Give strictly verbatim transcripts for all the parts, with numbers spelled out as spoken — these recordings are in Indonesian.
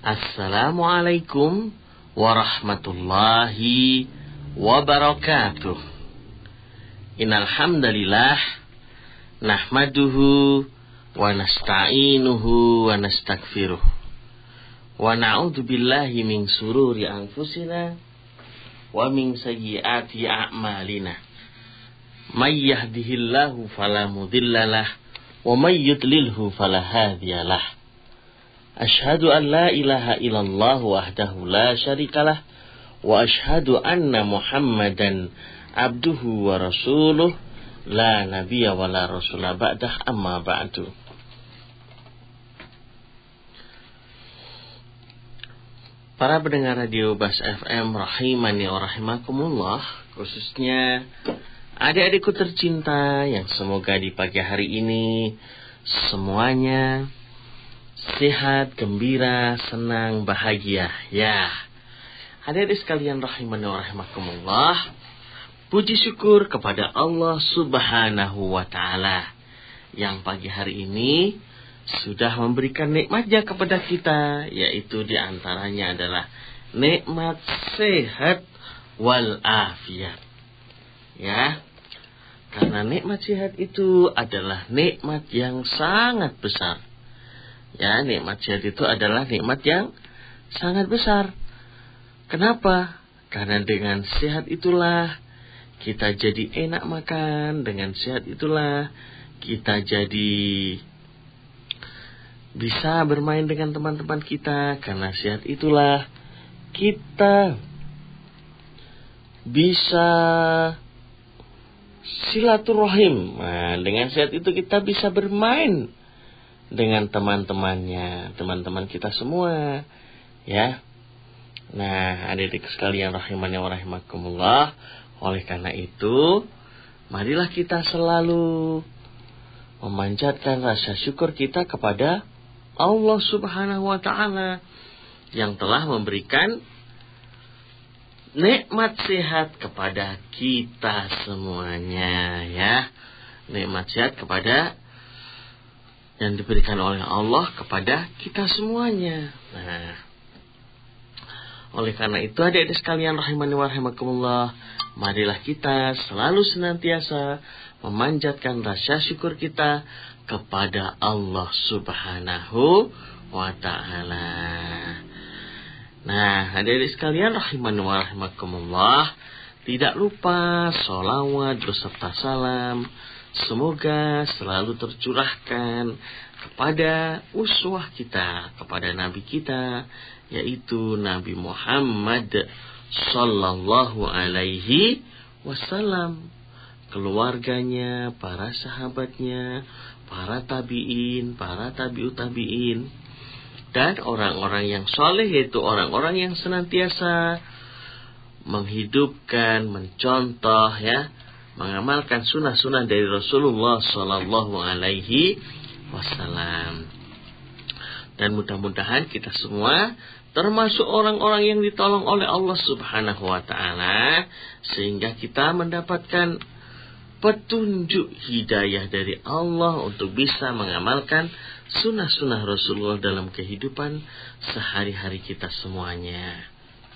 Assalamualaikum warahmatullahi wabarakatuh. Innal hamdalillah nahmaduhu wa nasta'inuhu wa nastaghfiruh wa na'udzu billahi min sururi anfusina wa min sayyiati a'malina. May yahdihillahu fala mudhillalah wa may yudlilhu fala hadiyalah. Ashhadu an la ilaha illallah wahdahu la syarikalah wa ashhadu anna Muhammadan abduhu wa rasuluh la nabiyya wa la rasula ba'dah, amma ba'du. Para pendengar radio Bas F M rahimani wa rahimakumullah, khususnya adik-adikku tercinta yang semoga di pagi hari ini semuanya sehat, gembira, senang, bahagia. Ya, adik-adik sekalian rahimani wa rahimakumullah, puji syukur kepada Allah subhanahu wa ta'ala yang pagi hari ini sudah memberikan nikmatnya kepada kita, yaitu diantaranya adalah nikmat sehat wal afiat. Ya, karena nikmat sehat itu adalah nikmat yang sangat besar. Ya, nikmat sehat itu adalah nikmat yang sangat besar. Kenapa? Karena dengan sehat itulah kita jadi enak makan. Dengan sehat itulah kita jadi bisa bermain dengan teman-teman kita. Karena sehat itulah kita bisa silaturahim. Nah, dengan sehat itu kita bisa bermain dengan teman-temannya, teman-teman kita semua, ya. Nah, adik-adik sekalian rahimani wa rahimakumullah, oleh karena itu, marilah kita selalu memanjatkan rasa syukur kita kepada Allah subhanahu wa ta'ala yang telah memberikan nikmat sehat kepada kita semuanya, ya. Nikmat sehat kepada yang diberikan oleh Allah kepada kita semuanya. Nah, oleh karena itu adik-adik sekalian rahimani wa rahimakumullah, marilah kita selalu senantiasa memanjatkan rasa syukur kita kepada Allah subhanahu wa ta'ala. Nah, adik-adik sekalian rahimani wa rahimakumullah, tidak lupa sholawat beserta salam semoga selalu tercurahkan kepada uswah kita, kepada Nabi kita, yaitu Nabi Muhammad sallallahu alaihi wasallam, keluarganya, para sahabatnya, para tabi'in, para tabi'ut tabi'in, dan orang-orang yang soleh, yaitu orang-orang yang senantiasa menghidupkan, mencontoh, ya, mengamalkan sunnah-sunnah dari Rasulullah Sallallahu Alaihi Wasallam. Dan mudah-mudahan kita semua termasuk orang-orang yang ditolong oleh Allah Subhanahu Wa Taala, sehingga kita mendapatkan petunjuk hidayah dari Allah untuk bisa mengamalkan sunnah-sunnah Rasulullah dalam kehidupan sehari-hari kita semuanya.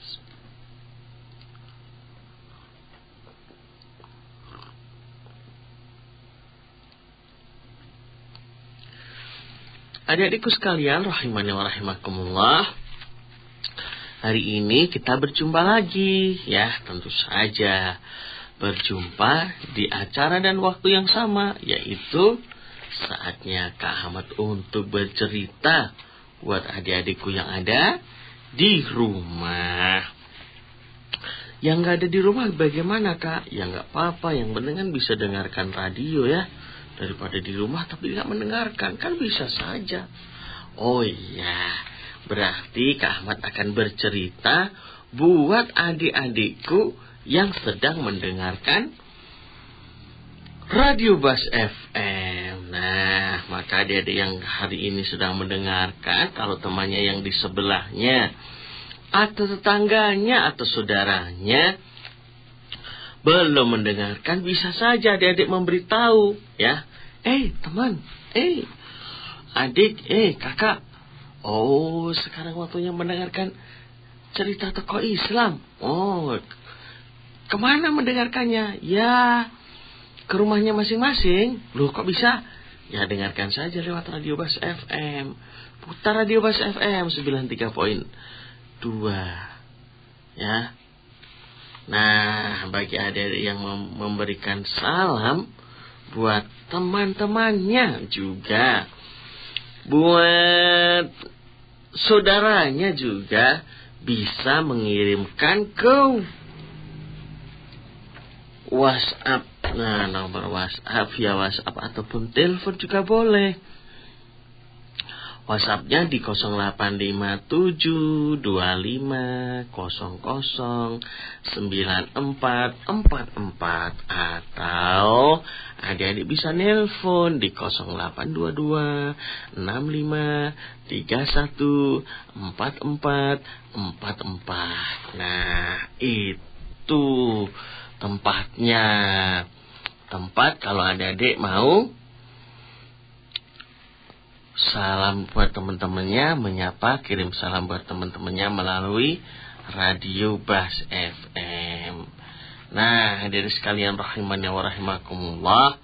Adik-adikku sekalian rahimani wa rahimakumullah, hari ini kita berjumpa lagi, ya, tentu saja berjumpa di acara dan waktu yang sama, yaitu saatnya Kak Ahmad untuk bercerita buat adik-adikku yang ada di rumah. Yang gak ada di rumah bagaimana, Kak? Ya gak apa-apa, yang penting kan bisa dengarkan radio, ya. Daripada di rumah tapi tidak mendengarkan, kan bisa saja. Oh iya, berarti Kak Ahmad akan bercerita buat adik-adikku yang sedang mendengarkan Radio Bas F M. Nah, maka adik-adik yang hari ini sedang mendengarkan, kalau temannya yang di sebelahnya atau tetangganya atau saudaranya belum mendengarkan, bisa saja adik-adik memberitahu, ya. Eh teman, eh adik, eh kakak, Oh, sekarang waktunya mendengarkan cerita tokoh Islam. Oh, kemana mendengarkannya? Ya, ke rumahnya masing-masing. Loh, kok bisa? Ya, dengarkan saja lewat Radio Bas F M. Putar Radio Bas F M sembilan puluh tiga koma dua. Ya. Nah, bagi adik-adik yang mem- memberikan salam buat teman-temannya juga, buat saudaranya juga, bisa mengirimkan ke WhatsApp. Nah, nomor WhatsApp via WhatsApp ataupun telepon juga boleh. WhatsAppnya di nol delapan lima tujuh dua lima nol nol sembilan empat empat empat, atau adik-adik bisa nelpon di nol delapan dua dua enam lima tiga satu empat empat empat empat. Nah, itu tempatnya. Tempat kalau adik-adik mau salam buat teman-temannya, menyapa, kirim salam buat teman-temannya melalui Radio Bas F M. Nah, hadirin sekalian rahimani wa rahimakumullah,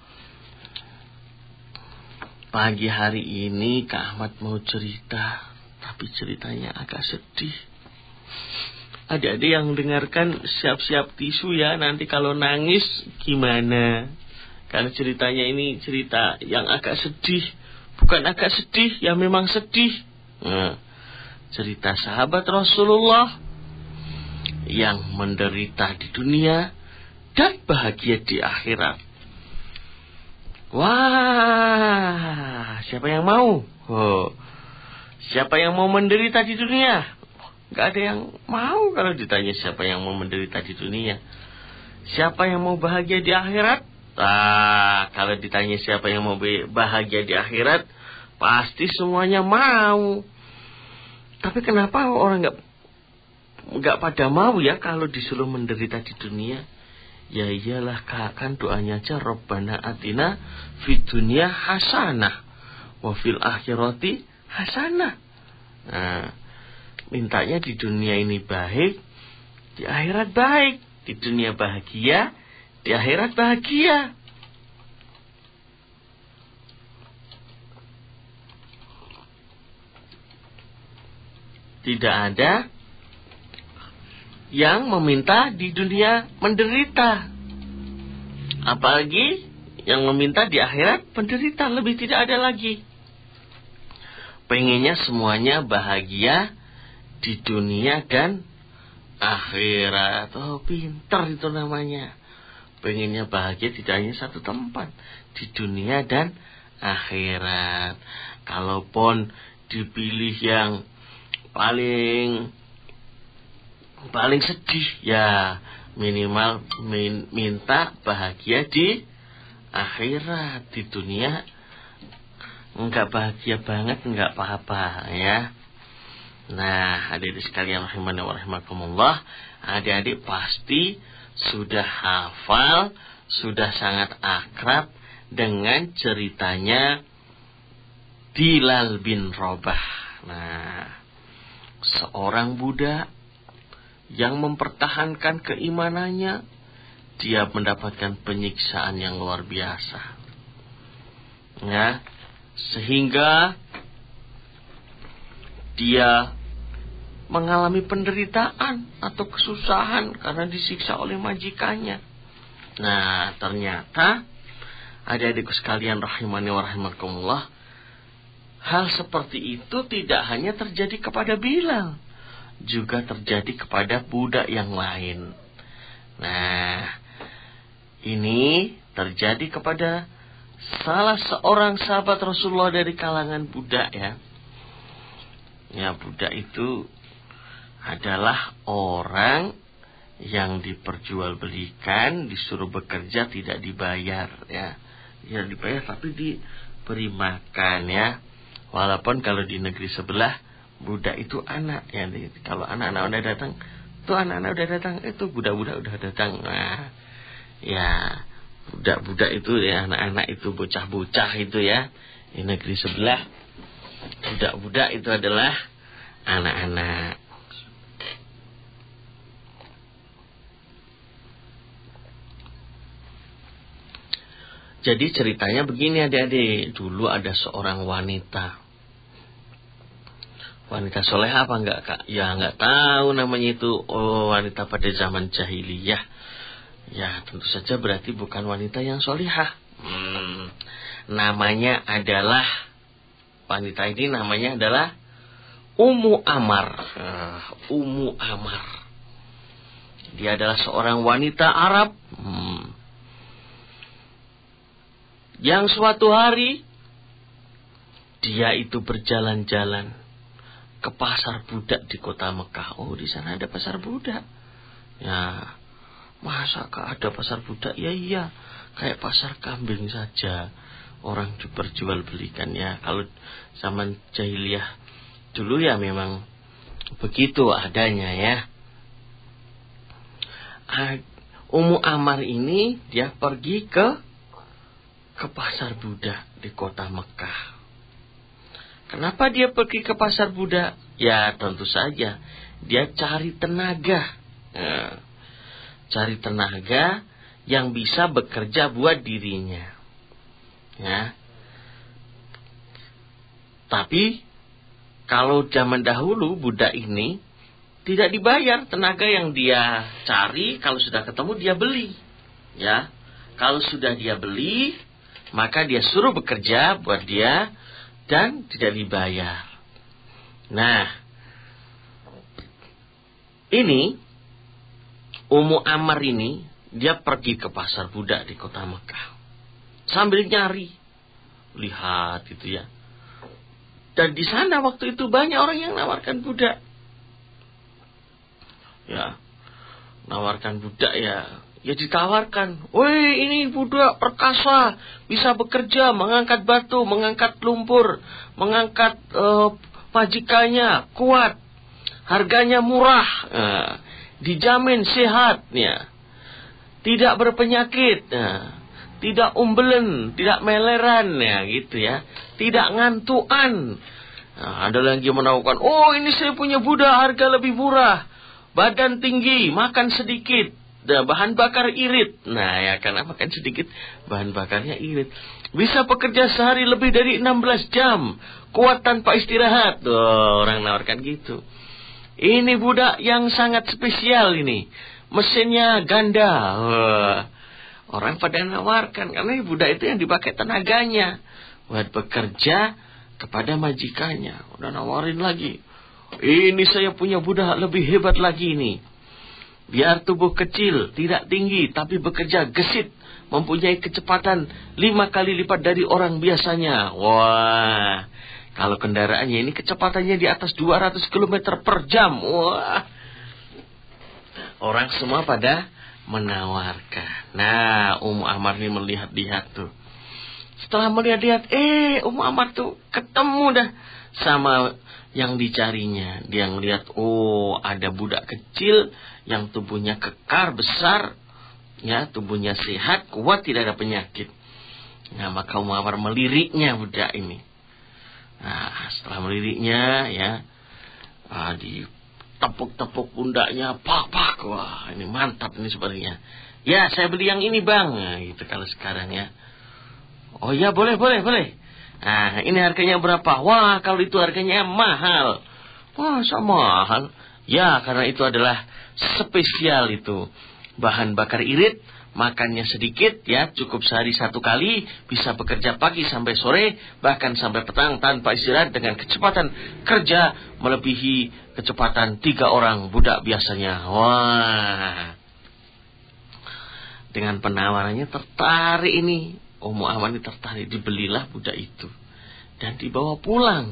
pagi hari ini Kak Ahmad mau cerita, tapi ceritanya agak sedih. Adik-adik yang dengarkan siap-siap tisu ya, nanti kalau nangis gimana? Karena ceritanya ini cerita yang agak sedih. Bukan agak sedih, ya memang sedih. Nah, cerita sahabat Rasulullah yang menderita di dunia dan bahagia di akhirat. Wah, siapa yang mau? Oh, siapa yang mau menderita di dunia? Gak ada yang mau kalau ditanya siapa yang mau menderita di dunia. Siapa yang mau bahagia di akhirat? Ah, kalau ditanya siapa yang mau bahagia di akhirat, pasti semuanya mau. Tapi kenapa orang nggak nggak pada mau ya kalau disuruh menderita di dunia? Ya iyalah, kan doanya aja, Rabbana atina fid dunya hasanah wa fil akhirati hasanah. Nah, mintanya di dunia ini baik, di akhirat baik. Di dunia bahagia, di akhirat bahagia. Tidak ada yang meminta di dunia menderita, apalagi yang meminta di akhirat menderita. Lebih tidak ada lagi. Pengennya semuanya bahagia di dunia dan akhirat. Oh, pintar itu namanya. Pengennya bahagia tidak hanya satu tempat, di dunia dan akhirat. Kalaupun dipilih yang paling paling sedih, ya minimal min, minta bahagia di akhirat. Di dunia enggak bahagia banget, enggak apa-apa ya. Nah, adik-adik sekalian rahimani wa rahimakumullah, adik-adik pasti sudah hafal, sudah sangat akrab dengan ceritanya Bilal bin Rabah. Nah, seorang budak yang mempertahankan keimanannya, dia mendapatkan penyiksaan yang luar biasa. Ya, sehingga dia mengalami penderitaan atau kesusahan karena disiksa oleh majikannya. Nah, ternyata adik-adikku sekalian rahimani wa rahimakumullah, hal seperti itu tidak hanya terjadi kepada Bilal, juga terjadi kepada budak yang lain. Nah, ini terjadi kepada salah seorang sahabat Rasulullah dari kalangan budak ya. Ya, budak itu adalah orang yang diperjualbelikan, disuruh bekerja, tidak dibayar ya. Tidak dibayar tapi diberi makan ya. Walaupun kalau di negeri sebelah budak itu anak ya. Kalau anak-anak udah datang, itu anak-anak udah datang, itu budak-budak udah datang. Nah, ya budak-budak itu ya, anak-anak itu, bocah-bocah itu ya, di negeri sebelah. Budak-budak itu adalah anak-anak. Jadi ceritanya begini adik-adik. Dulu ada seorang wanita. Wanita soleh apa enggak kak? Ya enggak tahu namanya itu. Oh, wanita pada zaman jahiliyah. Ya tentu saja berarti bukan wanita yang solihah. Hmm, namanya adalah, wanita ini namanya adalah Ummu Amar. uh, Ummu Amar. Dia adalah seorang wanita Arab. Hmm. Yang suatu hari dia itu berjalan-jalan ke pasar budak di kota Mekah. Oh, di sana ada pasar budak. Ya, masa kak ada pasar budak? Ya iya, kayak pasar kambing saja. Orang berjual belikan ya. Kalau zaman jahiliyah dulu ya memang begitu adanya ya. Ummu Amar ini dia pergi ke ke pasar budak di kota Mekah. Kenapa dia pergi ke pasar budak? Ya tentu saja dia cari tenaga. Ya, cari tenaga yang bisa bekerja buat dirinya. Ya. Tapi kalau zaman dahulu budak ini tidak dibayar. Tenaga yang dia cari kalau sudah ketemu dia beli. Ya. Kalau sudah dia beli, maka dia suruh bekerja buat dia dan tidak dibayar. Nah, ini Ummu Amar ini dia pergi ke pasar budak di kota Mekah sambil nyari, lihat itu ya. Dan di sana waktu itu banyak orang yang nawarkan budak. Ya, nawarkan budak ya. Ya ditawarkan, woi ini budak perkasa, bisa bekerja, mengangkat batu, mengangkat lumpur, mengangkat uh, majikannya, kuat, harganya murah, uh, dijamin sehat, ya, tidak berpenyakit, uh, tidak umbelen, tidak meleran, ya gitu ya, tidak ngantuan. Nah, ada lagi menawarkan, oh ini saya punya budak harga lebih murah, badan tinggi, makan sedikit. Bahan bakar irit. Nah ya karena makan sedikit, bahan bakarnya irit. Bisa bekerja sehari lebih dari enam belas jam. Kuat tanpa istirahat. Tuh, orang nawarkan gitu. Ini budak yang sangat spesial ini. Mesinnya ganda. Wah, orang pada nawarkan. Karena budak itu yang dipakai tenaganya buat bekerja kepada majikannya. Udah nawarin lagi. Ini saya punya budak lebih hebat lagi nih. Biar tubuh kecil, tidak tinggi, tapi bekerja gesit, mempunyai kecepatan lima kali lipat dari orang biasanya. Wah, kalau kendaraannya ini kecepatannya di atas dua ratus kilometer per jam. Wah, orang semua pada menawarkan. Nah, Ummu Amar ini melihat-lihat tuh. Setelah melihat-lihat, eh, Ummu Amar tuh ketemu dah sama yang dicarinya. Dia ngelihat, oh, ada budak kecil yang tubuhnya kekar, besar, ya, tubuhnya sehat, kuat, tidak ada penyakit. Nah, maka Ummu Amar meliriknya budak ini. Nah, setelah meliriknya, ya, ah, ditepuk-tepuk pundaknya, pak-pak, wah, ini mantap ini sebenarnya. Ya, saya beli yang ini bang, nah, gitu kalau sekarang ya. Oh ya, boleh, boleh, boleh. Nah, ini harganya berapa? Wah, kalau itu harganya mahal. Wah, sama mahal. Ya, karena itu adalah spesial itu. Bahan bakar irit, makannya sedikit, ya, cukup sehari satu kali, bisa bekerja pagi sampai sore, bahkan sampai petang tanpa istirahat dengan kecepatan kerja melebihi kecepatan tiga orang budak biasanya. Wah. Dengan penawarannya tertarik ini. Ummu Amar ini tertarik, dibelilah budak itu. Dan dibawa pulang.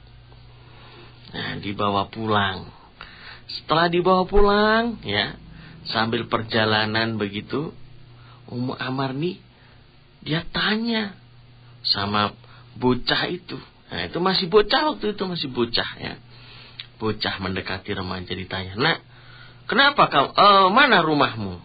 Nah, dibawa pulang. Setelah dibawa pulang, ya, sambil perjalanan begitu, Ummu Amar nih, dia tanya sama bocah itu. Nah, itu masih bocah waktu itu, masih bocah ya. Bocah mendekati remaja ditanya, nak, kenapa kau, uh, mana rumahmu?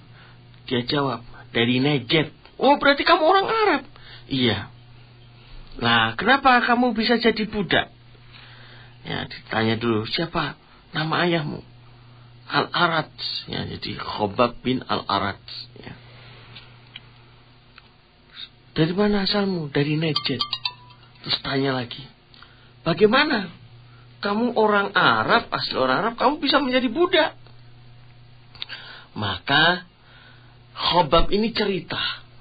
Dia jawab, dari Najd. Oh, berarti kamu orang Arab? Iya. Nah, kenapa kamu bisa jadi budak? Ya, ditanya dulu, siapa nama ayahmu? Al-Arad. Ya, jadi Khobab bin Al-Arad. Ya. Dari mana asalmu? Dari Najd. Terus tanya lagi, bagaimana? Kamu orang Arab, asli orang Arab, kamu bisa menjadi budak? Maka Khobab ini cerita.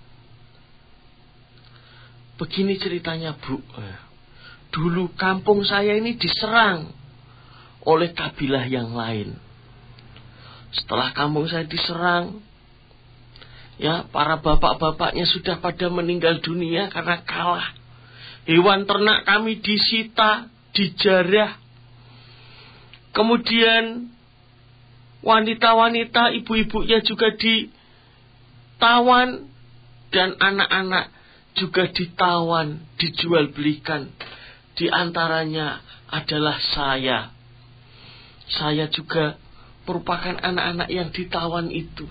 Begini ceritanya, Bu. Dulu kampung saya ini diserang oleh kabilah yang lain. Setelah kampung saya diserang, ya, para bapak-bapaknya sudah pada meninggal dunia karena kalah. Hewan ternak kami disita, dijarah. Kemudian wanita-wanita, ibu-ibunya juga ditawan, dan anak-anak juga ditawan, dijual belikan. Di antaranya adalah saya. Saya juga merupakan anak-anak yang ditawan itu.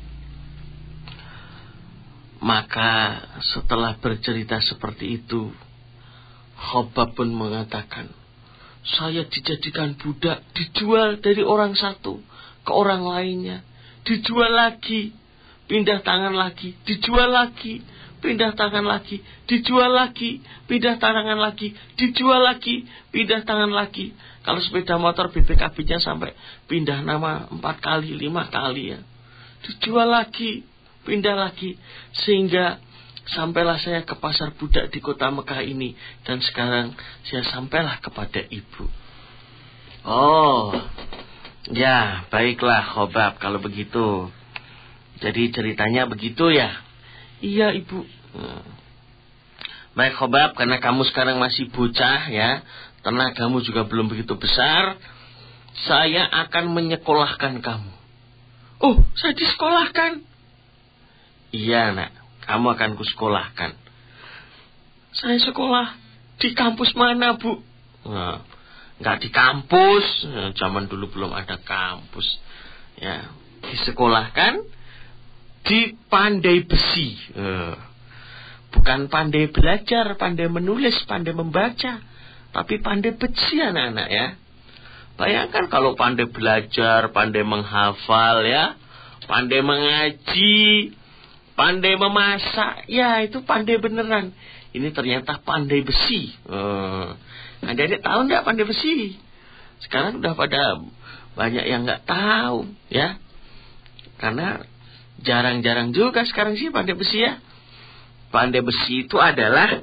Maka setelah bercerita seperti itu, Khobab pun mengatakan, saya dijadikan budak, dijual dari orang satu ke orang lainnya, dijual lagi, pindah tangan lagi, dijual lagi, pindah tangan lagi, dijual lagi, pindah tangan lagi, dijual lagi, pindah tangan lagi. Kalau sepeda motor B P K B-nya sampai pindah nama empat kali, lima kali ya. Dijual lagi, pindah lagi, sehingga sampailah saya ke pasar budak di kota Mekah ini, dan sekarang saya sampailah kepada ibu. Oh, ya, baiklah Khobab kalau begitu. Jadi ceritanya begitu ya? Iya, ibu. Hmm. Baik Khobab, karena kamu sekarang masih bocah ya, tenagamu juga belum begitu besar, saya akan menyekolahkan kamu. Oh, saya disekolahkan? Iya nak, kamu akan kusekolahkan. Saya sekolah di kampus mana, Bu? Nah, nggak di kampus, zaman dulu belum ada kampus. Ya, disekolahkan di Pandai Besi. Bukan pandai belajar, pandai menulis, pandai membaca, tapi pandai besi anak-anak ya. Bayangkan kalau pandai belajar, pandai menghafal ya, pandai mengaji, pandai memasak, ya itu pandai beneran. Ini ternyata pandai besi. Uh, Adik-adik tahu nggak pandai besi? Sekarang udah pada banyak yang nggak tahu ya, karena jarang-jarang juga sekarang sih pandai besi ya. Pandai besi itu adalah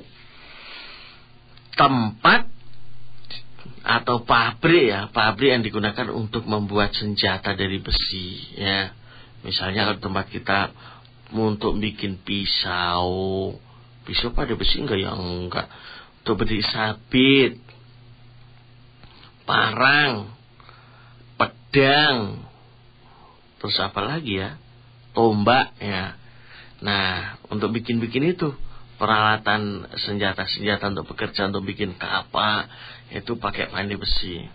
tempat atau pabrik ya, pabrik yang digunakan untuk membuat senjata dari besi ya. Misalnya kalau tempat kita untuk bikin pisau, pisau pada besi enggak ya, enggak. Untuk berdiri sabit, parang, pedang, terus apa lagi ya, tombak ya. Nah, untuk bikin-bikin itu peralatan senjata-senjata untuk bekerja, untuk bikin kapal itu pakai pandai besi.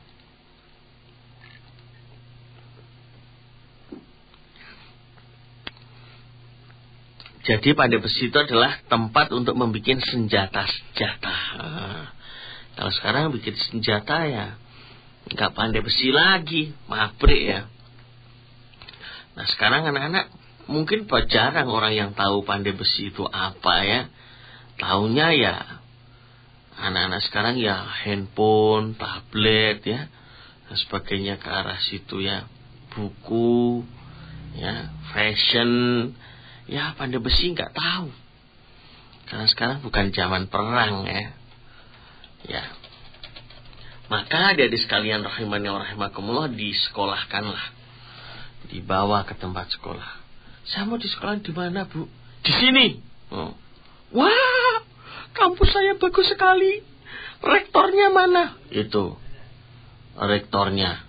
Jadi pandai besi itu adalah tempat untuk membuat senjata-senjata. Nah, kalau sekarang bikin senjata ya nggak pandai besi lagi, pabrik ya. Nah sekarang anak-anak mungkin jarang orang yang tahu pandai besi itu apa ya. Taunya ya anak-anak sekarang ya handphone, tablet ya, dan sebagainya ke arah situ ya, buku ya, fashion ya. Pandai besi nggak tahu karena sekarang bukan zaman perang ya. Ya, maka adik-adik sekalian rahimani wa rahimakumullah, disekolahkanlah, dibawa ke tempat sekolah. Saya mau di sekolah di mana, Bu? Di sini. Oh. Wah, kampus saya bagus sekali. Rektornya mana? Itu rektornya.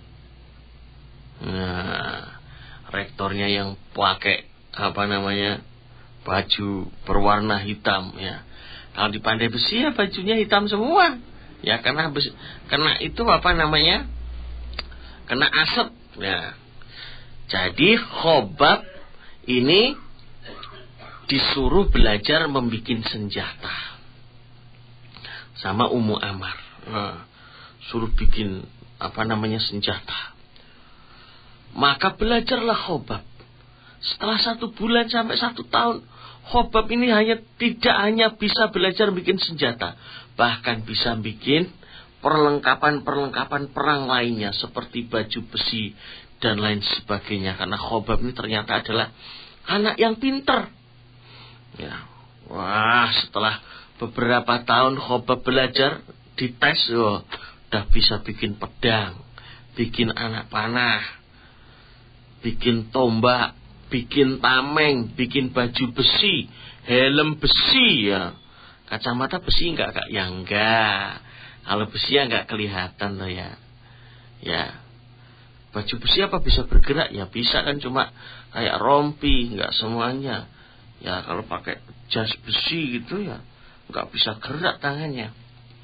Nah, rektornya yang pakai apa namanya, baju berwarna hitam ya. Kalau di pandai besi ya bajunya hitam semua ya, karena besi, karena itu apa namanya, kena asap ya. Jadi Khobab ini disuruh belajar membuat senjata. sama Ummu Ammar. Nah, suruh bikin apa namanya senjata. Maka belajarlah Khobab. Setelah satu bulan sampai satu tahun, Khobab ini hanya tidak hanya bisa belajar bikin senjata, bahkan bisa bikin perlengkapan-perlengkapan perang lainnya seperti baju besi dan lain sebagainya. Karena Khobab ini ternyata adalah anak yang pinter. Ya, wah, setelah beberapa tahun Khobab belajar, dites, oh, udah bisa bikin pedang, bikin anak panah, bikin tombak, bikin tameng, bikin baju besi, helm besi ya. Kacamata besi enggak Kak? Ya enggak. Kalau besi ya enggak kelihatan loh ya. Ya. Baju besi apa bisa bergerak? Ya bisa kan, cuma kayak rompi, enggak semuanya. Ya kalau pakai jas besi gitu ya enggak bisa gerak tangannya.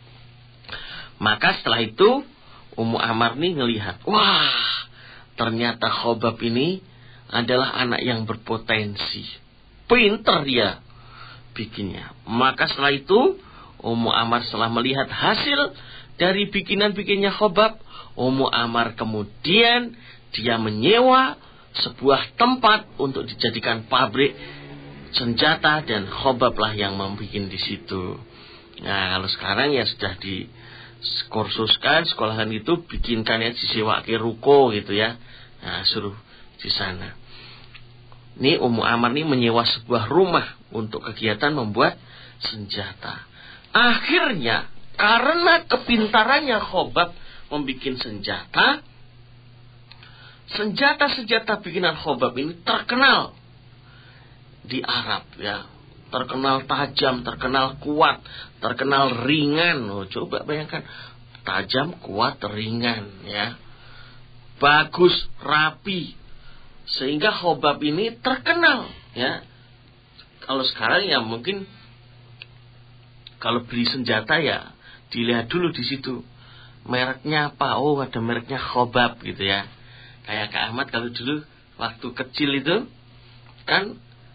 Maka setelah itu Ummu Ammar nih ngelihat, wah, ternyata Khobab ini adalah anak yang berpotensi. Pinter dia bikinnya. Maka setelah itu Ummu Ammar setelah melihat hasil dari bikinan-bikinnya Khobab, Ummu Ammar kemudian dia menyewa sebuah tempat untuk dijadikan pabrik senjata, dan Khobab lah yang membuat di situ. Nah, kalau sekarang ya sudah dikursuskan, sekolahan itu bikinkan ya, disewa ke ruko gitu ya. Nah, suruh di sana. Ini Ummu Ammar ini menyewa sebuah rumah untuk kegiatan membuat senjata. Akhirnya karena kepintarannya Khobab membuat senjata, senjata-senjata bikinan Khobab ini terkenal di Arab ya. Terkenal tajam, terkenal kuat, terkenal ringan. Oh, coba bayangkan, tajam, kuat, ringan ya. Bagus, rapi. Sehingga Khobab ini terkenal ya. Kalau sekarang ya mungkin kalau beli senjata ya dilihat dulu di situ mereknya apa. Oh, ada mereknya Khobab gitu ya. Kayak Kak Ahmad kalau dulu waktu kecil itu kan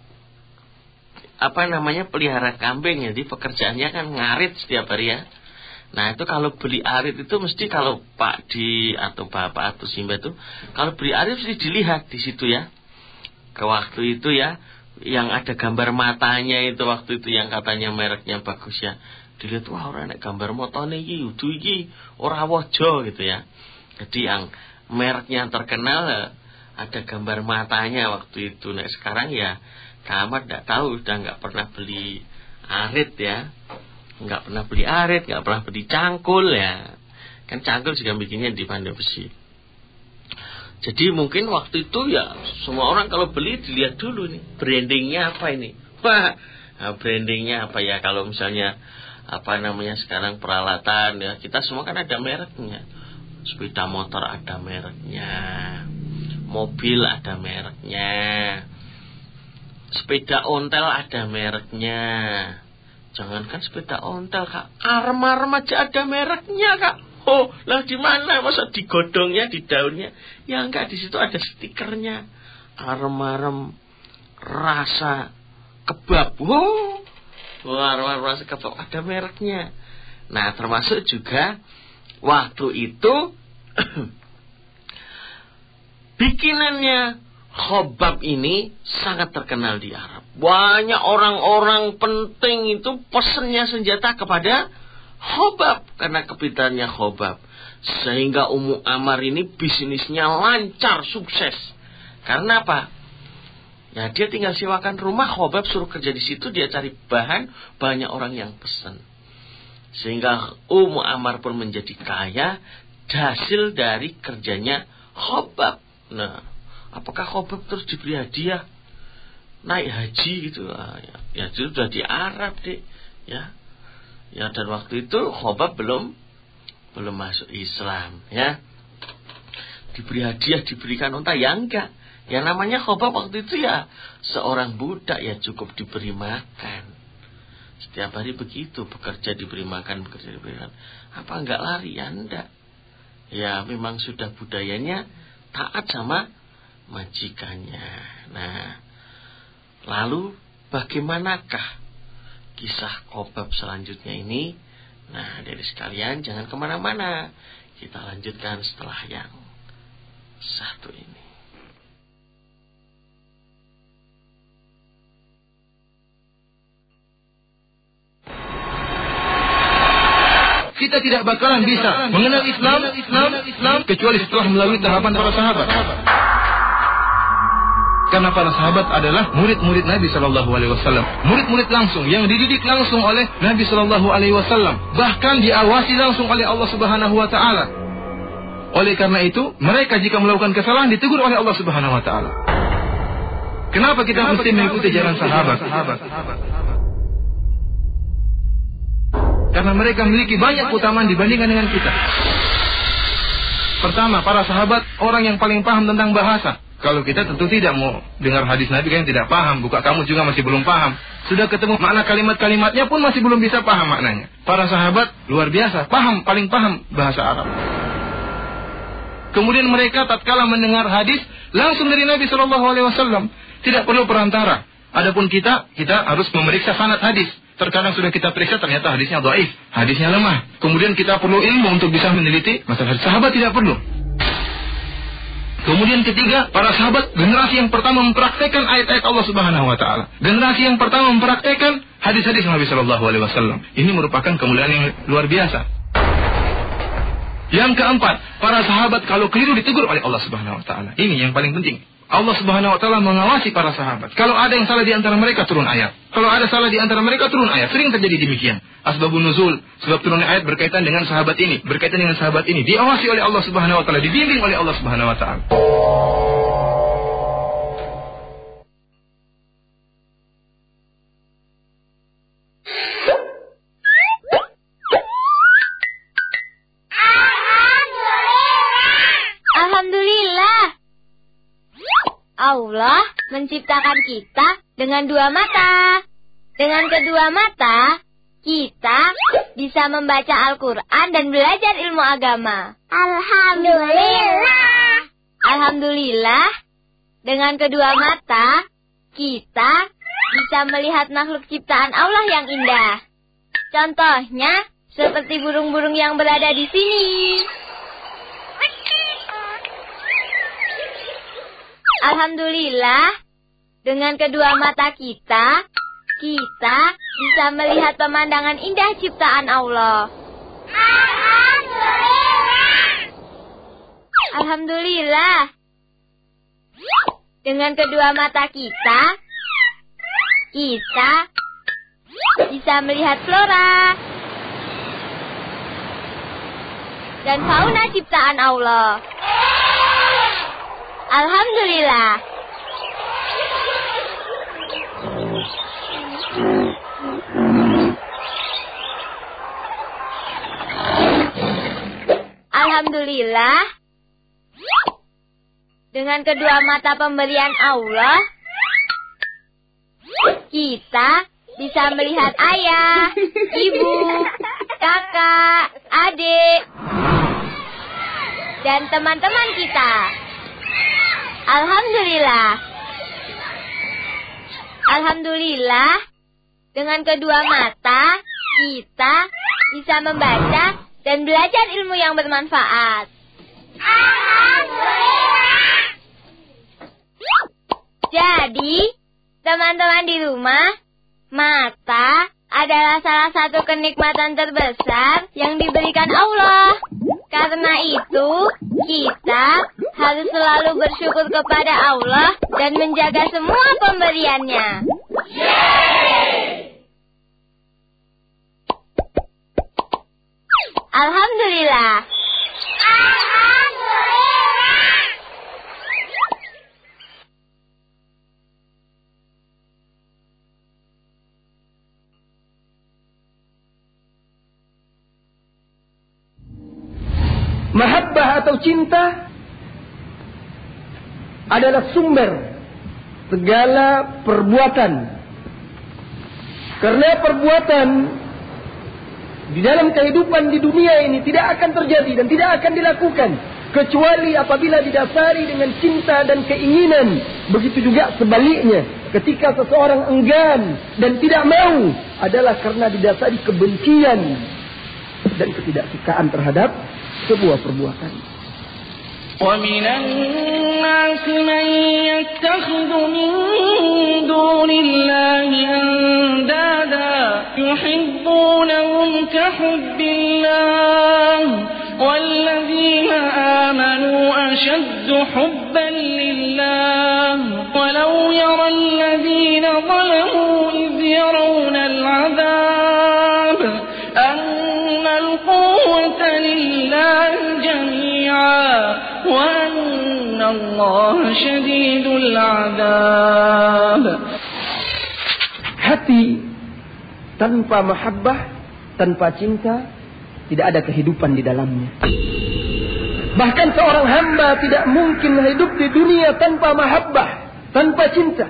apa namanya pelihara kambing, jadi pekerjaannya kan ngarit setiap hari ya. Nah itu kalau beli arit itu mesti, kalau Pak di atau Bapak atau Simba itu kalau beli arit mesti dilihat di situ ya. Ke waktu itu ya, yang ada gambar matanya itu waktu itu yang katanya mereknya bagus ya. Dilihat, wah orang ada gambar motone iki, udu iki ora wojo gitu ya. Jadi yang mereknya terkenal ada gambar matanya waktu itu. Nah sekarang ya Kamat tidak tahu, sudah nggak pernah beli arit ya, nggak pernah beli arit, nggak pernah beli cangkul ya. Kan cangkul juga bikinnya di pandai besi. Jadi mungkin waktu itu ya semua orang kalau beli dilihat dulu nih brandingnya apa ini. Wah, nah, brandingnya apa ya? Kalau misalnya apa namanya sekarang peralatan ya, kita semua kan ada mereknya. Sepeda motor ada mereknya, mobil ada mereknya, sepeda ontel ada mereknya. Jangankan sepeda ontel Kak, arem-arem aja ada mereknya Kak. Oh, lah di mana? Masa digodongnya di daunnya? Ya enggak, di situ ada stikernya. Arem-arem rasa kebab. Oh, arem-arem rasa kebab ada mereknya. Nah, termasuk juga waktu itu bikinannya Khobab ini sangat terkenal di Arab. Banyak orang-orang penting itu pesennya senjata kepada Khobab karena kepintarannya Khobab. Sehingga Ummu Ammar ini bisnisnya lancar, sukses. Karena apa? Ya dia tinggal sewakan rumah, Khobab suruh kerja di situ, dia cari bahan, banyak orang yang pesen. Sehingga Ummu Ammar pun menjadi kaya hasil dari kerjanya Khobab. Nah, apakah Khobab terus diberi hadiah naik haji gitu? Nah, ya, ya itu sudah di Arab deh, ya. Ya dan waktu itu Khobab belum belum masuk Islam, ya. Diberi hadiah, diberikan unta, ya enggak. Ya namanya Khobab waktu itu ya seorang budak, ya cukup diberi makan. Setiap hari begitu, bekerja diberi makan, bekerja diberi makan. Apa enggak lari? Ya enggak. Ya memang sudah budayanya taat sama majikannya. Nah, lalu bagaimanakah kisah Khobab selanjutnya ini? Nah, dari sekalian jangan kemana-mana. Kita lanjutkan setelah yang satu ini. Kita tidak bakalan bisa mengenal Islam, Islam, Islam kecuali setelah melalui tahapan para sahabat. Karena para sahabat adalah murid-murid Nabi Shallallahu Alaihi Wasallam, murid-murid langsung yang dididik langsung oleh Nabi Shallallahu Alaihi Wasallam, bahkan diawasi langsung oleh Allah Subhanahu Wa Taala. Oleh karena itu, mereka jika melakukan kesalahan ditegur oleh Allah Subhanahu Wa Taala. Kenapa kita Kenapa mesti kita mengikuti jalan sahabat? sahabat? Karena mereka memiliki banyak keutamaan dibandingkan dengan kita. Pertama, para sahabat orang yang paling paham tentang bahasa. Kalau kita tentu tidak mau dengar hadis Nabi kan tidak paham. Buka kamu juga masih belum paham. Sudah ketemu makna kalimat-kalimatnya pun masih belum bisa paham maknanya. Para sahabat luar biasa, paham, paling paham bahasa Arab. Kemudian mereka tatkala mendengar hadis langsung dari Nabi Shallallahu Alaihi Wasallam, tidak perlu perantara. Adapun kita, kita harus memeriksa sanad hadis. Terkadang sudah kita periksa ternyata hadisnya dhaif, hadisnya lemah. Kemudian kita perlu ilmu untuk bisa meneliti masalah hadis. Sahabat tidak perlu. Kemudian ketiga, para sahabat generasi yang pertama mempraktekkan ayat-ayat Allah Subhanahu Wa Taala. Generasi yang pertama mempraktekkan hadis-hadis Nabi Shallallahu Alaihi Wasallam. Ini merupakan kemuliaan yang luar biasa. Yang keempat, para sahabat kalau keliru ditegur oleh Allah Subhanahu Wa Taala. Ini yang paling penting. Allah Subhanahu Wa Taala mengawasi para sahabat. Kalau ada yang salah di antara mereka turun ayat. Kalau ada salah di antara mereka turun ayat. Sering terjadi demikian. Asbabun nuzul, sebab turunnya ayat berkaitan dengan sahabat ini, berkaitan dengan sahabat ini. Diawasi oleh Allah Subhanahu Wa Taala, dibimbing oleh Allah Subhanahu Wa Taala. Allah menciptakan kita dengan dua mata. Dengan kedua mata, kita bisa membaca Al-Quran dan belajar ilmu agama. Alhamdulillah. Alhamdulillah. Dengan kedua mata, kita bisa melihat makhluk ciptaan Allah yang indah. Contohnya, seperti burung-burung yang berada di sini. Alhamdulillah, dengan kedua mata kita, kita bisa melihat pemandangan indah ciptaan Allah. Alhamdulillah. Alhamdulillah, dengan kedua mata kita, kita bisa melihat flora dan fauna ciptaan Allah. Alhamdulillah. Alhamdulillah. Dengan kedua mata pemberian Allah, kita bisa melihat ayah, ibu, kakak, adik, dan teman-teman kita. Alhamdulillah. Alhamdulillah, dengan kedua mata, kita bisa membaca dan belajar ilmu yang bermanfaat. Alhamdulillah. Jadi, teman-teman di rumah, mata adalah salah satu kenikmatan terbesar yang diberikan Allah. Karena itu, kita harus selalu bersyukur kepada Allah dan menjaga semua pemberiannya. Yeay! Alhamdulillah. Alhamdulillah. Mahabbah atau cinta adalah sumber segala perbuatan. Karena perbuatan di dalam kehidupan di dunia ini tidak akan terjadi dan tidak akan dilakukan kecuali apabila didasari dengan cinta dan keinginan. Begitu juga sebaliknya, ketika seseorang enggan dan tidak mau adalah karena didasari kebencian dan ketidaksukaan terhadap sebuah perbuatan. وَمِنَ النَّاسِ مَن يَتَّخِذُ مِن دُونِ اللَّهِ أَندَادًا يُحِبُّونَهُمْ كَحُبِّ اللَّهِ وَالَّذِينَ آمَنُوا أَشَدُّ حُبًّا لِّلَّهِ وَلَوْ يَرَى الَّذِينَ ظَلَمُوا إِذْ يَرَوْنَ الْعَذَابَ أَنَّ الْقُوَّةَ لِلَّهِ جَمِيعًا وَأَنَّ اللَّهَ شَدِيدُ الْعَذَابِ. Hati tanpa mahabbah, tanpa cinta, tidak ada kehidupan di dalamnya. Bahkan seorang hamba tidak mungkin hidup di dunia tanpa mahabbah, tanpa cinta.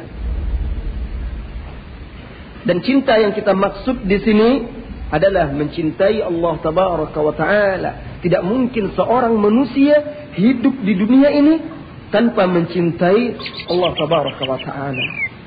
Dan cinta yang kita maksud di sini adalah mencintai Allah Tabaraka wa Ta'ala. Tidak mungkin seorang manusia hidup di dunia ini tanpa mencintai Allah Tabaraka wa Ta'ala.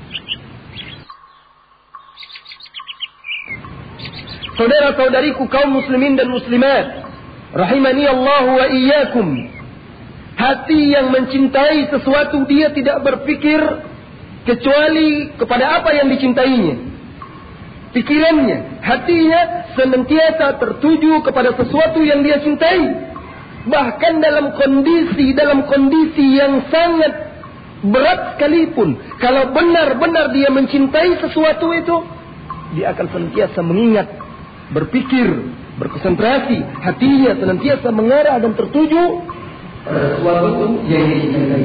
Saudara-saudariku kaum muslimin dan muslimat, rahimani Allah wa iyyakum. Hati yang mencintai sesuatu, dia tidak berpikir kecuali kepada apa yang dicintainya. Pikirannya, hatinya senantiasa tertuju kepada sesuatu yang dia cintai. Bahkan dalam kondisi dalam kondisi yang sangat berat sekalipun, kalau benar-benar dia mencintai sesuatu itu, dia akan senantiasa mengingat, berpikir, berkonsentrasi, hatinya senantiasa mengarah dan tertuju pada sesuatu yang dicintai.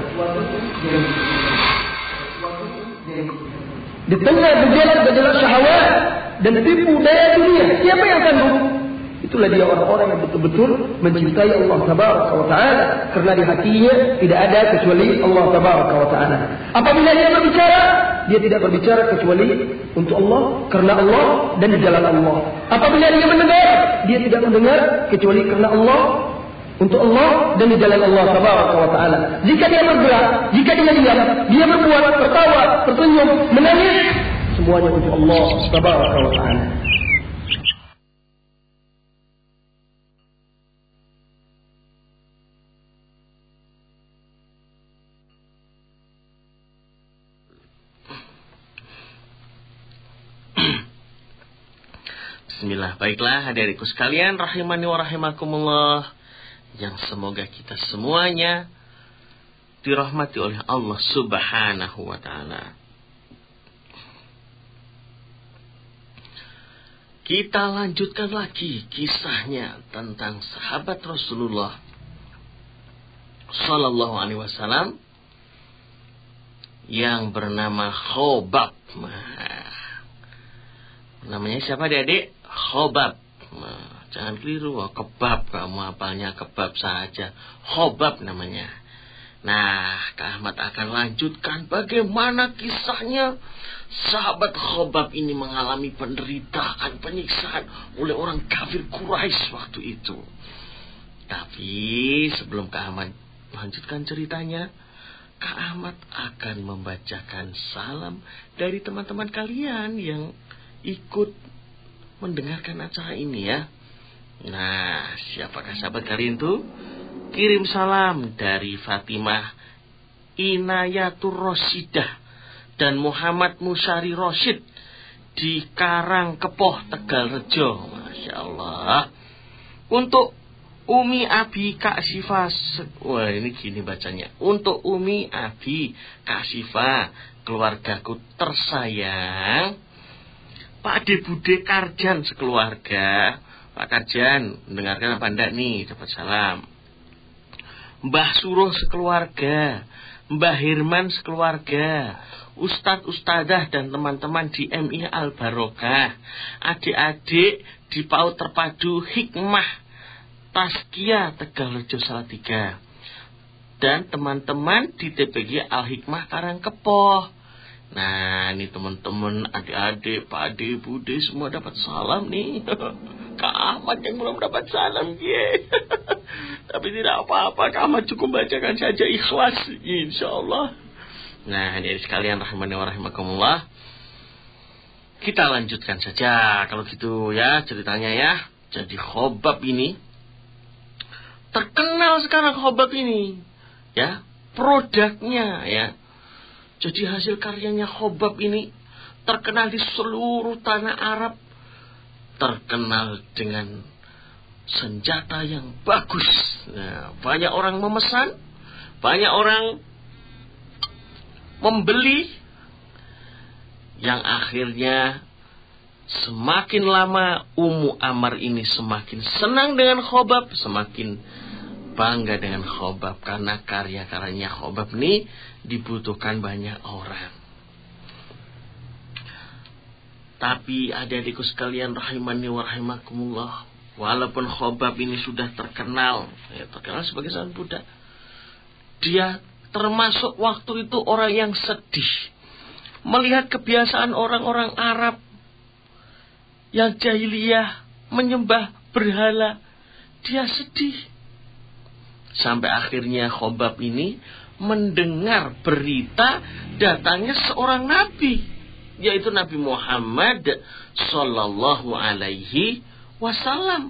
Di tengah gejolak-gejolak syahwat dan tipu daya dunia, siapa yang sanggup? Itulah dia orang-orang yang betul-betul mencintai Allah Tabaraka wa Ta'ala, karena di hatinya tidak ada kecuali Allah Tabaraka wa Ta'ala. Apabila dia berbicara, dia tidak berbicara kecuali untuk Allah, karena Allah dan di jalan Allah. Apabila dia mendengar, dia tidak mendengar kecuali karena Allah, untuk Allah dan di jalan Allah Tabaraka wa Ta'ala. Jika dia bergerak, jika dia diam, dia berbuat, tertawa, tersenyum, menangis, semuanya untuk Allah Tabaraka wa Ta'ala. Bismillah. Baiklah adik-adikku sekalian, rahimani wa rahimakumullah, yang semoga kita semuanya dirahmati oleh Allah Subhanahu wa Ta'ala. Kita lanjutkan lagi kisahnya tentang sahabat Rasulullah Sallallahu Alaihi Wasallam yang bernama Khobab. Namanya siapa adik-adik? Khobab. Nah, jangan keliru, oh, kebab, kamu apalnya kebab saja. Khobab namanya. Nah, Kak Ahmad akan lanjutkan bagaimana kisahnya sahabat Khobab ini mengalami penderitaan, penyiksaan oleh orang kafir Quraisy waktu itu. Tapi sebelum Kak Ahmad lanjutkan ceritanya, Kak Ahmad akan membacakan salam dari teman-teman kalian yang ikut mendengarkan acara ini ya. Nah, siapakah sahabat kalian tuh? Kirim salam dari Fatimah Inayatur Rosidah dan Muhammad Musyari Rosyid di Karangkepoh, Tegalrejo. Masya Allah. Untuk Umi Abi Kak Sifa. Wah, ini gini bacanya. Untuk Umi Abi Kak Sifa, keluargaku tersayang, Pak De Bude Karjan sekeluarga. Pak Karjan, mendengarkan apa enggak nih? Dapat salam. Mbah Suruh sekeluarga, Mbah Hirman sekeluarga, Ustadz Ustadzah dan teman-teman di M I Al Barokah, adik-adik di PAUD Terpadu Hikmah Taskia Tegalrejo Salatiga, dan teman-teman di T P G Al Hikmah Karangkepoh. Nah, ini teman-teman, adik-adik, Pak De, Bude semua dapat salam nih. Kak Ahmad yang belum dapat salam, ye. Tapi tidak apa-apa, Kak Ahmad cukup bacakan saja ikhlas, insyaallah. Nah, dari sekalian rahimani wa rahimakumullah, kita lanjutkan saja kalau gitu ya ceritanya ya. Jadi Khobab ini terkenal sekarang, Khobab ini, ya, produknya, ya. Jadi hasil karyanya Khobab ini terkenal di seluruh tanah Arab, terkenal dengan senjata yang bagus. Nah, banyak orang memesan, banyak orang membeli, yang akhirnya semakin lama Ummu Ammar ini semakin senang dengan Khobab, semakin bangga dengan Khobab, karena karya-karyanya Khobab ini dibutuhkan banyak orang. Tapi adik-adikku sekalian rahimani wa rahimakumullah, walaupun Khobab ini sudah terkenal, ya, terkenal sebagai seorang budak, dia termasuk waktu itu orang yang sedih melihat kebiasaan orang-orang Arab yang jahiliyah menyembah berhala. Dia sedih. Sampai akhirnya Khobab ini mendengar berita datangnya seorang nabi, yaitu Nabi Muhammad sallallahu alaihi wasallam.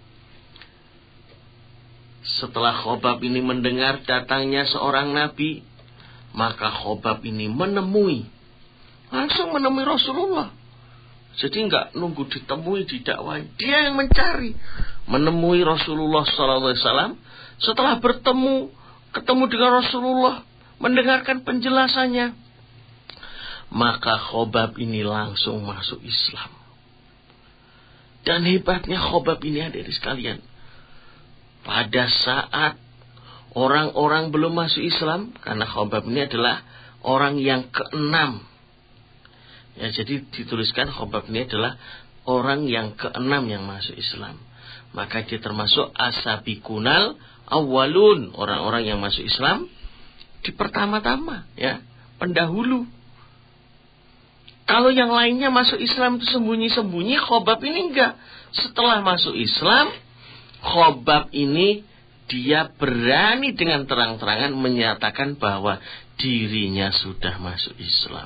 Setelah Khobab ini mendengar datangnya seorang nabi, maka Khobab ini menemui, langsung menemui Rasulullah. Jadi enggak nunggu ditemui, didakwai, dia yang mencari, menemui Rasulullah sallallahu alaihi wasallam. Setelah bertemu, ketemu dengan Rasulullah, mendengarkan penjelasannya, maka Khobab ini langsung masuk Islam. Dan hebatnya Khobab ini, hadirin sekalian, pada saat orang-orang belum masuk Islam, karena Khobab ini adalah orang yang keenam. Ya, jadi dituliskan Khobab ini adalah orang yang keenam yang masuk Islam. Maka dia termasuk asabiqunal awwalun, orang-orang yang masuk Islam di pertama-tama, ya, pendahulu. Kalau yang lainnya masuk Islam itu sembunyi-sembunyi, Khobab ini enggak. Setelah masuk Islam, Khobab ini dia berani dengan terang-terangan menyatakan bahwa dirinya sudah masuk Islam.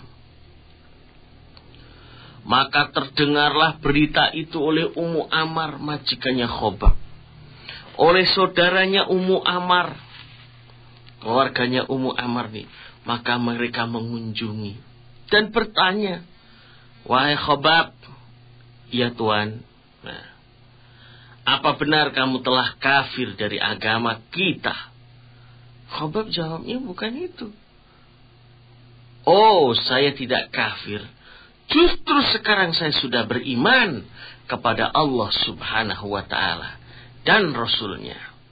Maka terdengarlah berita itu oleh Ummu Ammar, majikannya Khobab, oleh saudaranya Ummu Ammar, keluarganya Ummu Ammar nih. Maka mereka mengunjungi dan bertanya, wahai Khobab, ya Tuan, nah, apa benar kamu telah kafir dari agama kita? Khobab jawabnya bukan itu. Oh, saya tidak kafir. Justru sekarang saya sudah beriman kepada Allah subhanahu wa ta'ala dan Rasulnya.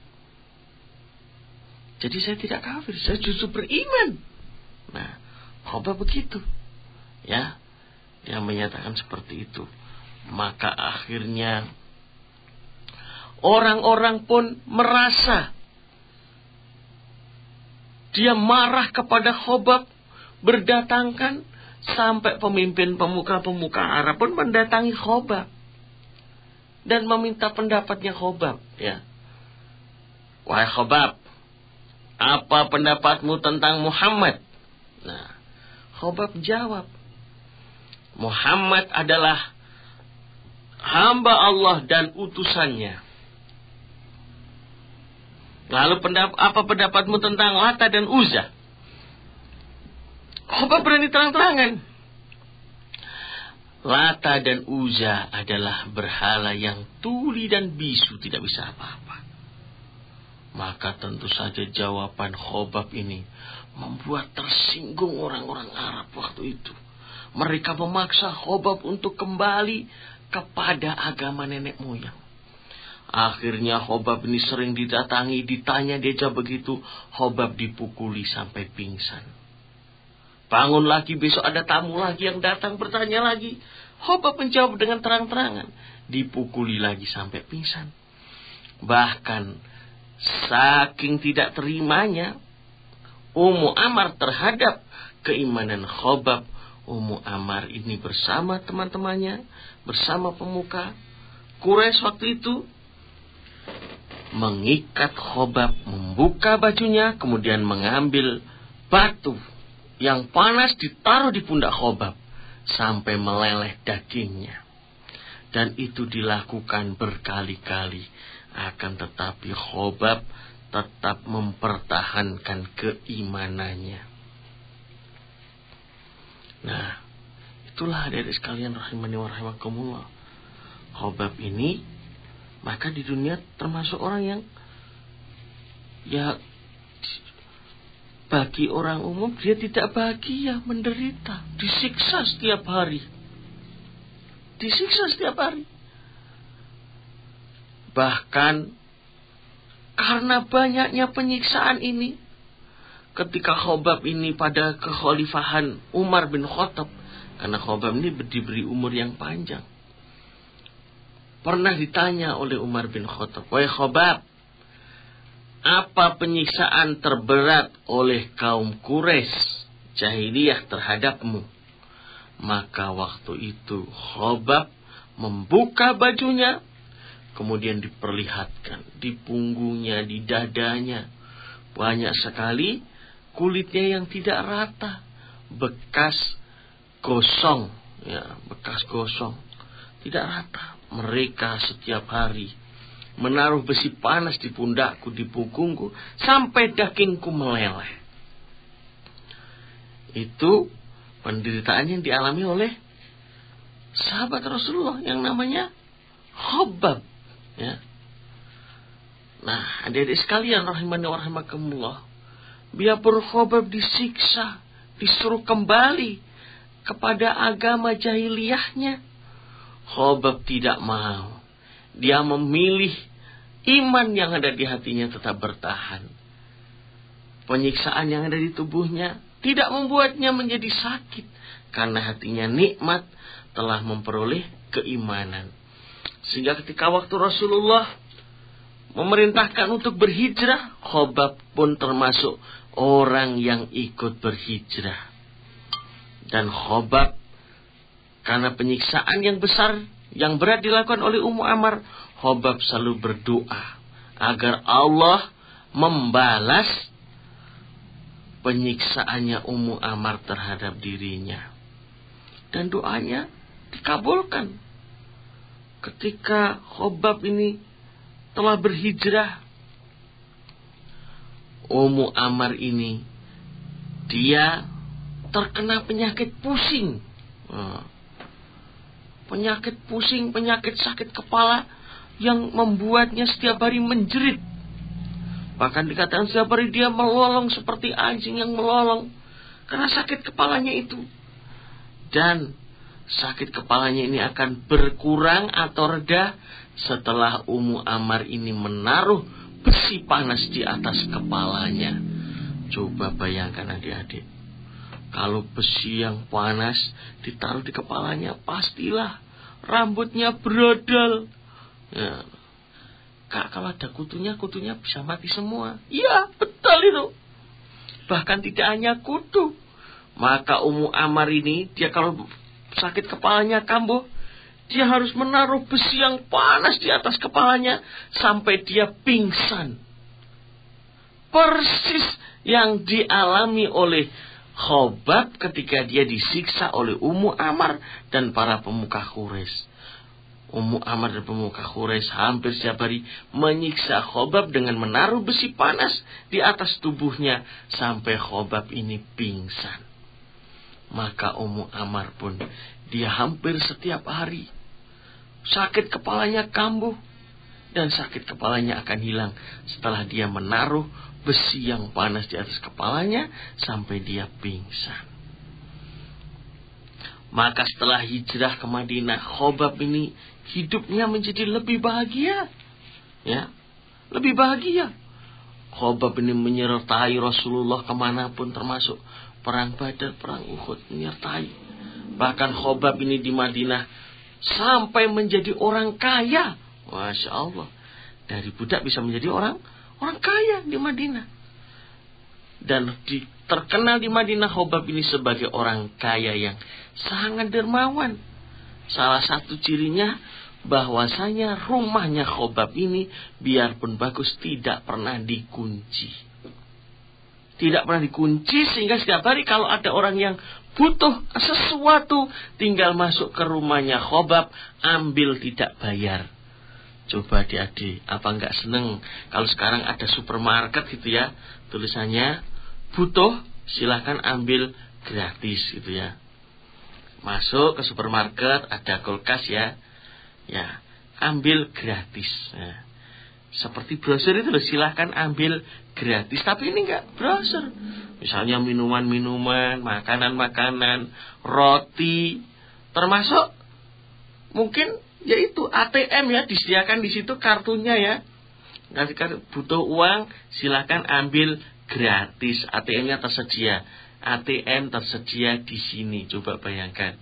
Jadi saya tidak kafir, saya justru beriman. Nah, Khobab begitu, ya, dia menyatakan seperti itu. Maka akhirnya orang-orang pun merasa, dia marah kepada Khobab, berdatangkan sampai pemimpin pemuka-pemuka Arab pun mendatangi Khobab dan meminta pendapatnya Khobab, ya. Wahai Khobab, apa pendapatmu tentang Muhammad? Nah, Khobab jawab, Muhammad adalah hamba Allah dan utusannya. Lalu pendap- apa pendapatmu tentang Lata dan Uzza? Khobab berani terang-terangan. Lata dan Uzza adalah berhala yang tuli dan bisu, tidak bisa apa-apa. Maka tentu saja jawaban Khobab ini membuat tersinggung orang-orang Arab waktu itu. Mereka memaksa Khobab untuk kembali kepada agama nenek moyang. Akhirnya Khobab ini sering didatangi, ditanya, dia jawab begitu. Khobab dipukuli sampai pingsan. Bangun lagi, besok ada tamu lagi yang datang bertanya lagi. Khobab menjawab dengan terang-terangan. Dipukuli lagi sampai pingsan. Bahkan saking tidak terimanya Ummu Ammar terhadap keimanan Khobab, Ummu Ammar ini bersama teman-temannya, bersama pemuka Quraisy waktu itu, mengikat Khobab, membuka bajunya, kemudian mengambil batu yang panas ditaruh di pundak Khobab sampai meleleh dagingnya. Dan itu dilakukan berkali-kali. Akan tetapi Khobab tetap mempertahankan keimanannya. Nah, itulah adik-adik sekalian rahimani wa rahimakumullah. Khobab ini maka di dunia termasuk orang yang ya bagi orang umum dia tidak bahagia, menderita, disiksa setiap hari. Disiksa setiap hari. Bahkan karena banyaknya penyiksaan ini, ketika Khobab ini pada kekhalifahan Umar bin Khattab, karena Khobab ini diberi umur yang panjang, pernah ditanya oleh Umar bin Khattab, "Wahai Khobab, apa penyiksaan terberat oleh kaum Quraisy jahiliyah terhadapmu?" Maka waktu itu Khobab membuka bajunya, kemudian diperlihatkan di punggungnya, di dadanya, banyak sekali kulitnya yang tidak rata, bekas gosong, ya, bekas gosong, tidak rata. Mereka setiap hari menaruh besi panas di pundakku, di punggungku, sampai dagingku meleleh. Itu penderitaan yang dialami oleh sahabat Rasulullah yang namanya Khobab. Ya. Nah, adik-adik sekalian rahimani wa rahimakumullah, biarpun Khobab disiksa, disuruh kembali kepada agama jahiliyahnya, Khobab tidak mau. Dia memilih iman yang ada di hatinya tetap bertahan. Penyiksaan yang ada di tubuhnya tidak membuatnya menjadi sakit, karena hatinya nikmat telah memperoleh keimanan. Sehingga ketika waktu Rasulullah memerintahkan untuk berhijrah, Khobab pun termasuk orang yang ikut berhijrah. Dan Khobab, karena penyiksaan yang besar, yang berat dilakukan oleh Ummu Ammar, Khobab selalu berdoa agar Allah membalas penyiksaannya Ummu Ammar terhadap dirinya. Dan doanya dikabulkan. Ketika Khobab ini telah berhijrah, Ummu Ammar ini dia terkena penyakit pusing. Penyakit pusing, penyakit sakit kepala yang membuatnya setiap hari menjerit. Bahkan dikatakan setiap hari dia melolong seperti anjing yang melolong karena sakit kepalanya itu. Dan sakit kepalanya ini akan berkurang atau reda setelah Ummu Ammar ini menaruh besi panas di atas kepalanya. Coba bayangkan adik-adik, kalau besi yang panas ditaruh di kepalanya, pastilah rambutnya beradal. Ya. Kak, kalau ada kutunya, kutunya bisa mati semua. Iya, betul itu. Bahkan tidak hanya kutu. Maka Ummu Ammar ini, dia kalau sakit kepalanya kambuh, dia harus menaruh besi yang panas di atas kepalanya sampai dia pingsan. Persis yang dialami oleh Khobab ketika dia disiksa oleh Ummu Ammar dan para pemuka Quraisy. Ummu Ammar dan pemuka Quraisy hampir setiap hari menyiksa Khobab dengan menaruh besi panas di atas tubuhnya sampai Khobab ini pingsan. Maka Ummu Ammar pun dia hampir setiap hari sakit kepalanya kambuh, dan sakit kepalanya akan hilang setelah dia menaruh besi yang panas di atas kepalanya sampai dia pingsan. Maka setelah hijrah ke Madinah, Khobab ini hidupnya menjadi lebih bahagia. Ya, lebih bahagia. Khobab ini menyertai Rasulullah kemanapun, termasuk perang Badar, perang Uhud, menyertai. Bahkan Khobab ini di Madinah sampai menjadi orang kaya. Masya Allah. Dari budak bisa menjadi orang orang kaya di Madinah. Dan di, terkenal di Madinah Khobab ini sebagai orang kaya yang sangat dermawan. Salah satu cirinya bahwasanya rumahnya Khobab ini biarpun bagus tidak pernah dikunci. Tidak pernah dikunci, sehingga setiap hari kalau ada orang yang butuh sesuatu, tinggal masuk ke rumahnya Khobab, ambil tidak bayar. Coba adik-adik, apa enggak seneng kalau sekarang ada supermarket gitu ya, tulisannya butuh, silahkan ambil gratis gitu ya. Masuk ke supermarket, ada kulkas ya, ya ambil gratis. Nah, seperti brosur itu loh, silahkan ambil gratis. Tapi ini enggak brosur. Misalnya minuman-minuman, makanan-makanan, roti, termasuk mungkin yaitu A T M ya, disediakan di situ kartunya ya. Nanti butuh uang, silahkan ambil gratis. A T M-nya tersedia. A T M tersedia di sini. Coba bayangkan.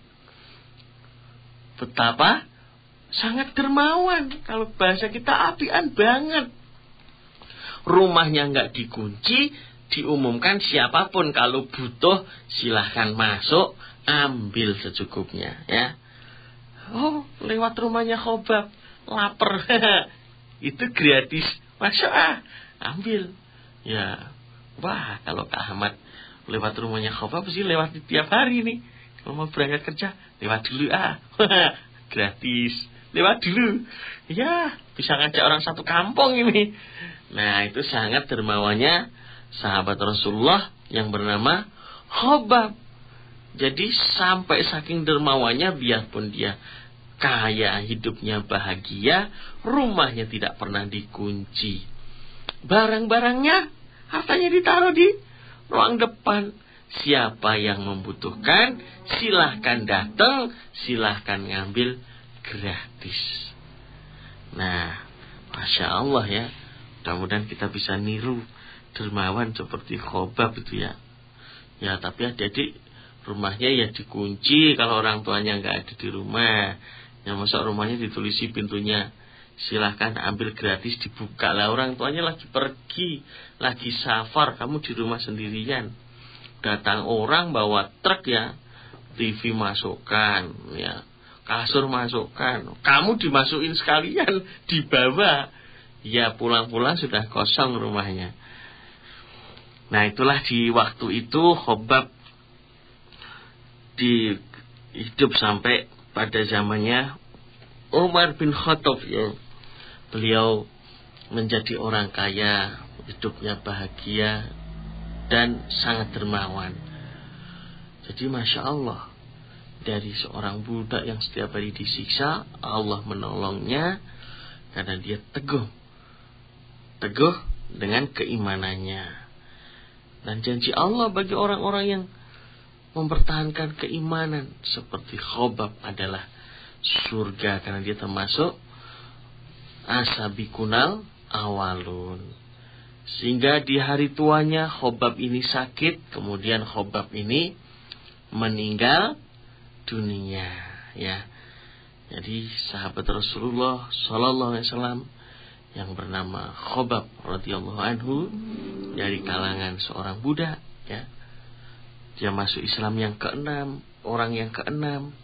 Betapa sangat dermawan. Kalau bahasa kita apian banget. Rumahnya nggak dikunci, diumumkan siapapun kalau butuh silahkan masuk, ambil secukupnya ya. Oh, lewat rumahnya Khobab, lapar, itu gratis, masuk ah, ambil. Ya, wah kalau Kak Ahmad lewat rumahnya Khobab sih lewat tiap hari nih. Kalau mau berangkat kerja, lewat dulu ah, gratis, lewat dulu. Ya, bisa ngajak orang satu kampung ini. Nah, itu sangat dermawannya sahabat Rasulullah yang bernama Khobab. Jadi sampai saking dermawannya, biarpun dia kaya, hidupnya bahagia, rumahnya tidak pernah dikunci. Barang-barangnya, hartanya ditaruh di ruang depan. Siapa yang membutuhkan, silahkan datang, silahkan ngambil gratis. Nah, Masya Allah ya. Mudah-mudahan kita bisa niru dermawan seperti Khobab itu ya. Ya, tapi adik-adik rumahnya ya dikunci kalau orang tuanya nggak ada di rumah. Yang masuk rumahnya ditulisi pintunya, silahkan ambil gratis, dibuka lah. Orang tuanya lagi pergi, lagi safar, kamu di rumah sendirian. Datang orang bawa truk ya, T V masukkan, ya, kasur masukkan, kamu dimasukin sekalian, dibawa. Ya pulang-pulang sudah kosong rumahnya. Nah itulah di waktu itu Khobab di hidup sampai pada zamannya Umar bin Khattab ya. Beliau menjadi orang kaya, hidupnya bahagia dan sangat dermawan. Jadi Masya Allah, dari seorang budak yang setiap hari disiksa, Allah menolongnya karena dia teguh teguh dengan keimanannya. Dan janji Allah bagi orang-orang yang mempertahankan keimanan seperti Khobab adalah surga, karena dia termasuk asabikunal awalun. Sehingga di hari tuanya Khobab ini sakit, kemudian Khobab ini meninggal dunia ya. Jadi sahabat Rasulullah sallallahu alaihi wasallam yang bernama Khobab radhiyallahu anhu dari kalangan seorang budak ya. Dia masuk Islam yang keenam, orang yang keenam.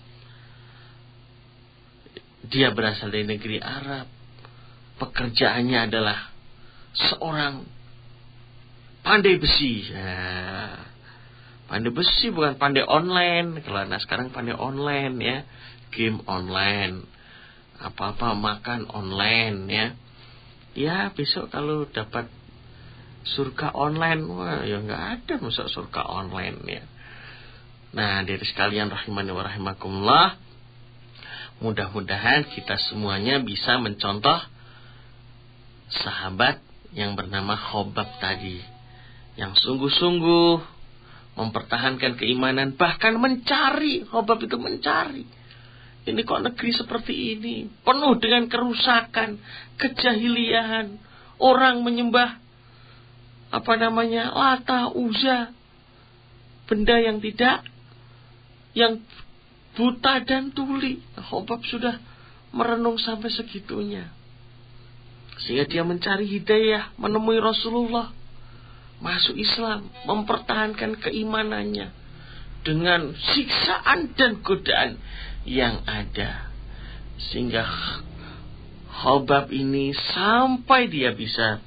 Dia berasal dari negeri Arab. Pekerjaannya adalah seorang pandai besi. Ya. Pandai besi bukan pandai online. Kalau nah sekarang pandai online ya, game online, apa-apa makan online ya. Ya besok kalau dapat surga online, wah ya nggak ada masuk surga online ya. Nah dari sekalian rahimani wa rahimakumullah, mudah-mudahan kita semuanya bisa mencontoh sahabat yang bernama Khobab tadi, yang sungguh-sungguh mempertahankan keimanan, bahkan mencari. Khobab itu mencari. Ini kok negeri seperti ini, penuh dengan kerusakan, kejahiliahan, orang menyembah apa namanya Lata, Uzza, benda yang tidak, yang buta dan tuli. Khobab sudah merenung sampai segitunya, sehingga dia mencari hidayah, menemui Rasulullah, masuk Islam, mempertahankan keimanannya dengan siksaan dan godaan yang ada, sehingga Khobab ini sampai dia bisa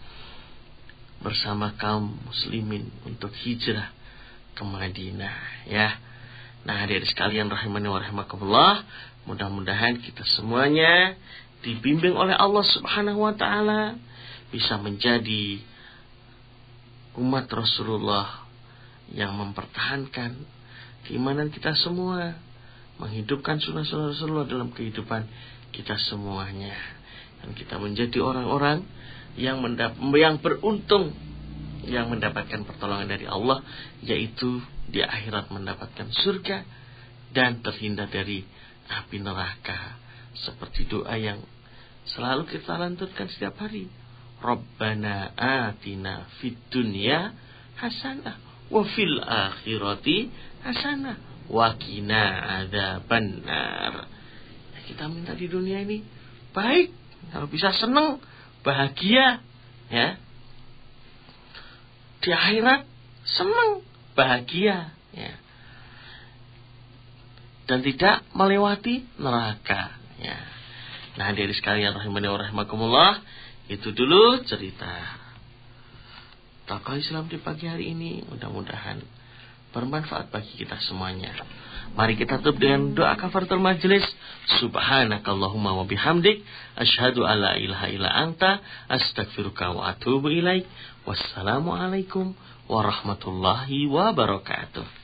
bersama kaum muslimin untuk hijrah ke Madinah ya. Nah, hadirin sekalian rahimani wa rahimakumullah, mudah-mudahan kita semuanya dibimbing oleh Allah Subhanahu wa taala bisa menjadi umat Rasulullah yang mempertahankan keimanan kita semua, menghidupkan sunnah-sunnah Rasulullah dalam kehidupan kita semuanya, dan kita menjadi orang-orang yang mendap- yang beruntung, yang mendapatkan pertolongan dari Allah, yaitu di akhirat mendapatkan surga dan terhindar dari api neraka, seperti doa yang selalu kita lantunkan setiap hari. Rabbana atina fid dunya hasanah wa fil akhirati hasanah wa qina adzabannar. Kita minta di dunia ini baik, kalau bisa senang, bahagia, ya. Di akhirat senang, bahagia, ya. Dan tidak melewati neraka, ya. Nah, hadirin sekalian rahimani wa rahimakumullah, itu dulu cerita tokoh Islam di pagi hari ini. Mudah-mudahan bermanfaat bagi kita semuanya. Mari kita tutup dengan doa kafaratul majelis. Subhanakallahumma wa bihamdik, asyhadu alla ilaha illa anta, astaghfiruka wa atubu ilaik. Wassalamualaikum warahmatullahi wabarakatuh.